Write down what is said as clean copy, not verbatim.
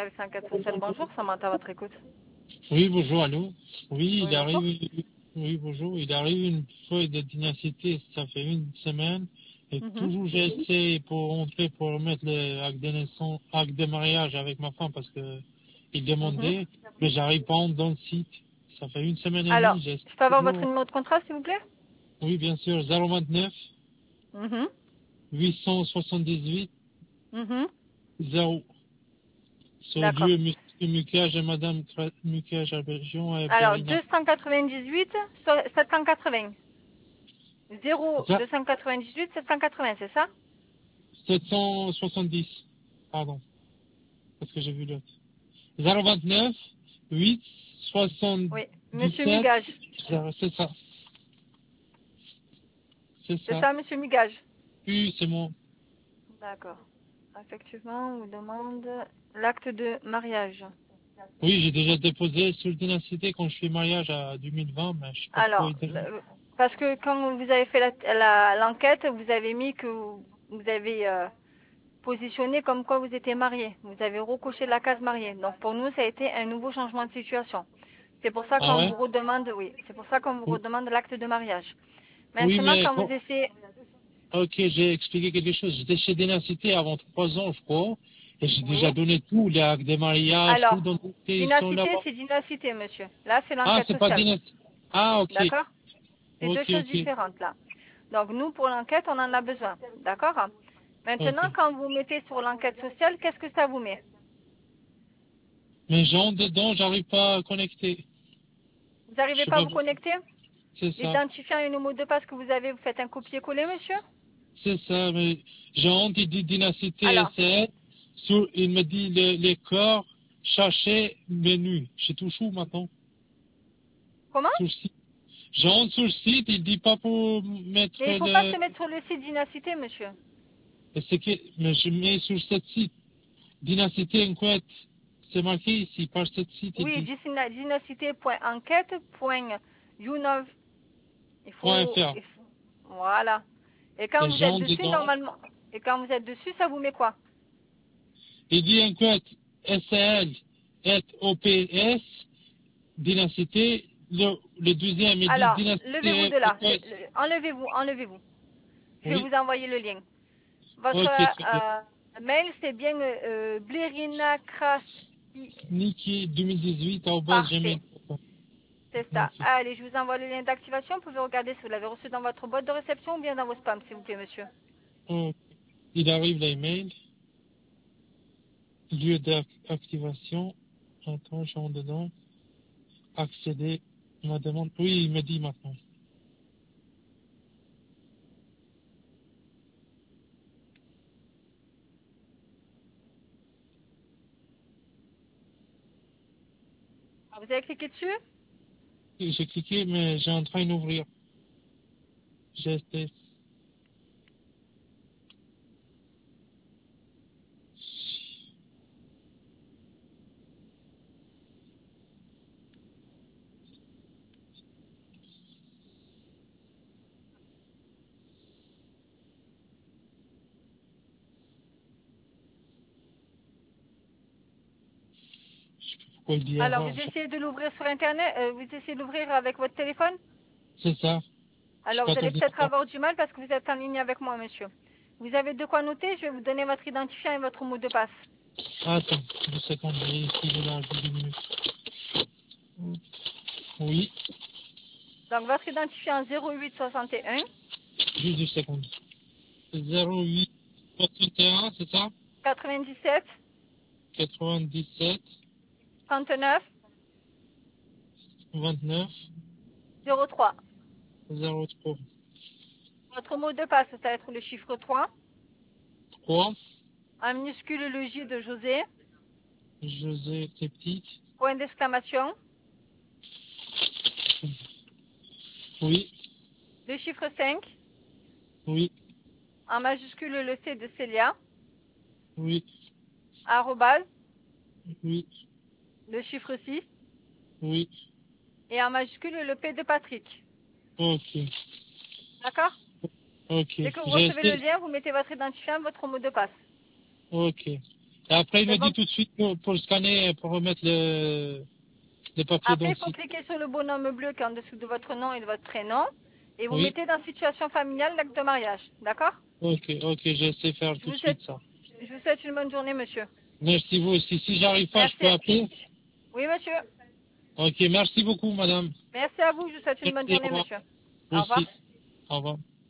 service enquête sociale. Bonjour, Samantha, à votre écoute. Oui, bonjour, allô. Oui, Oui, bonjour. oui, bonjour. Il arrive une feuille de diversité, ça fait une semaine. Et toujours j'essaie pour rentrer, pour remettre le acte de naissance, acte de mariage avec ma femme parce que il demandait, mais j'arrive pas dans le site. Ça fait une semaine et Alors, demie, j'essaie je peux avoir votre toujours. numéro de contrat, s'il vous plaît? Oui, bien sûr, 029 Mhm, 878 mhm. 0. Sur D'accord. lieu, Monsieur Mukage et Madame Mukage à Bergion et Alors, Berlina. 298, 780. 0, Ça, 298, 780, c'est ça? 770. Pardon, parce que j'ai vu l'autre. 029 8 Oui. Monsieur 77. Mugage. C'est ça. C'est C'est ça. ça, monsieur Mugage? Oui, c'est moi. D'accord. Effectivement, on vous demande l'acte de mariage. Oui, j'ai déjà déposé sur le Dynasté quand je fais mariage à 2020, mais je sais pas pourquoi Alors, il demande. parce que quand vous avez fait l'enquête, vous avez mis que vous avez positionné comme quoi vous étiez marié. Vous avez recoché la case mariée. Donc pour nous, ça a été un nouveau changement de situation. C'est pour ça Ah qu'on ouais? vous redemande, oui, c'est pour ça qu'on vous Oui, redemande l'acte de mariage. oui, Maintenant, mais quand vous essayez, ok, j'ai expliqué quelque chose. J'étais chez Dynasté avant 3 ans, je crois, et j'ai oui. déjà donné tout, les actes de mariage, tout Alors, dans ils sont dynacité, là-bas. c'est dynacité, monsieur. Là, c'est Ah, l'enquête c'est pas sociale. Dynasté. Ah, ok. D'accord? C'est deux Ok, choses ok. différentes là. Donc nous, pour l'enquête, on en a besoin. D'accord? Ok. Maintenant, quand vous mettez sur l'enquête sociale, qu'est-ce que ça vous met? Mais genre dedans, j'arrive pas à connecter. Vous Je n'arrivez sais pas à pas vous pourquoi. connecter? C'est ça. L'identifiant et le mot de passe que vous avez, vous faites un copier-coller, monsieur? C'est ça, mais genre, il dit Dynasté Alors, SN. Il me dit les corps, chercher, menu. J'ai tout chou maintenant. comment? Sur le site. J'entre sur le site, il dit pas pour mettre Mais il ne faut pas le. se mettre sur le site Dynacité, monsieur. Mais je mets sur ce site. Dynasté Enquête. C'est marqué ici, par ce site, il Oui, dit. dynacité.enquête.younov. Il Point faut, .fr. il faut- Voilà. Et quand Et vous êtes j'entre dessus, dedans. normalement, et quand vous êtes dessus, ça vous met quoi? Il dit Enquête, SL, et OPS, Dynasté. Le deuxième, il dit Alors, levez-vous Dynasté de là. Enquête. Enlevez-vous, enlevez-vous. Je vais Oui. vous envoyer le lien. Votre Ok, très bien. mail, c'est bien Blerina Kraski. Niki 2018 Parfait. gmail.com. C'est ça. Ok. Allez, je vous envoie le lien d'activation. Vous pouvez regarder si vous l'avez reçu dans votre boîte de réception ou bien dans vos spams, s'il vous plaît, monsieur. Ok. Il arrive l'email, lieu d'activation. Attends, je rentre dedans. Accéder. Il me demande. Oui, il me dit maintenant. Ah, vous avez cliqué dessus? J'ai cliqué, mais j'ai en train d'ouvrir. J'ai testé. Je sais pas pourquoi il dit Alors, erreur. vous essayez de l'ouvrir sur Internet, vous essayez de l'ouvrir avec votre téléphone? C'est ça. Je Alors, pas vous allez ton peut-être téléphone. avoir du mal parce que vous êtes en ligne avec moi, monsieur. Vous avez de quoi noter? Je vais vous donner votre identifiant et votre mot de passe. Attends, 2 secondes. J'ai ici, il est là, j'ai 2 minutes. Oui, Donc, votre identifiant 0861 juste 2 secondes. 08 61, c'est ça? 97 97 39 29 03. 03 Votre mot de passe, ça va être le chiffre 3. 3. En minuscule, le J de José. José Teptique. Point d'exclamation. Oui, Le chiffre 5. oui, En majuscule, le C de Célia. oui, Arrobase. oui, Le chiffre 6. oui. Et en majuscule, le P de Patrick. Ok, D'accord? ok. Dès que vous J'ai recevez le essayé. lien, vous mettez votre identifiant, votre mot de passe. Ok. Et après, il me C'est bon. dit tout de suite pour le scanner, pour remettre les papiers Après, il faut d'identité. cliquer sur le bonhomme bleu qui est en dessous de votre nom et de votre prénom. Et vous Oui. mettez dans situation familiale l'acte de mariage. D'accord? Ok, j'essaie de faire Je tout vous de souhaite, suite ça. je vous souhaite une bonne journée, monsieur. Merci vous aussi. Si j'arrive pas, je Merci. peux appeler. Oui, monsieur. Ok, merci beaucoup, madame. Merci à vous. Je vous souhaite une bonne Merci, au journée, revoir. monsieur. Vous Au revoir. aussi. Au revoir.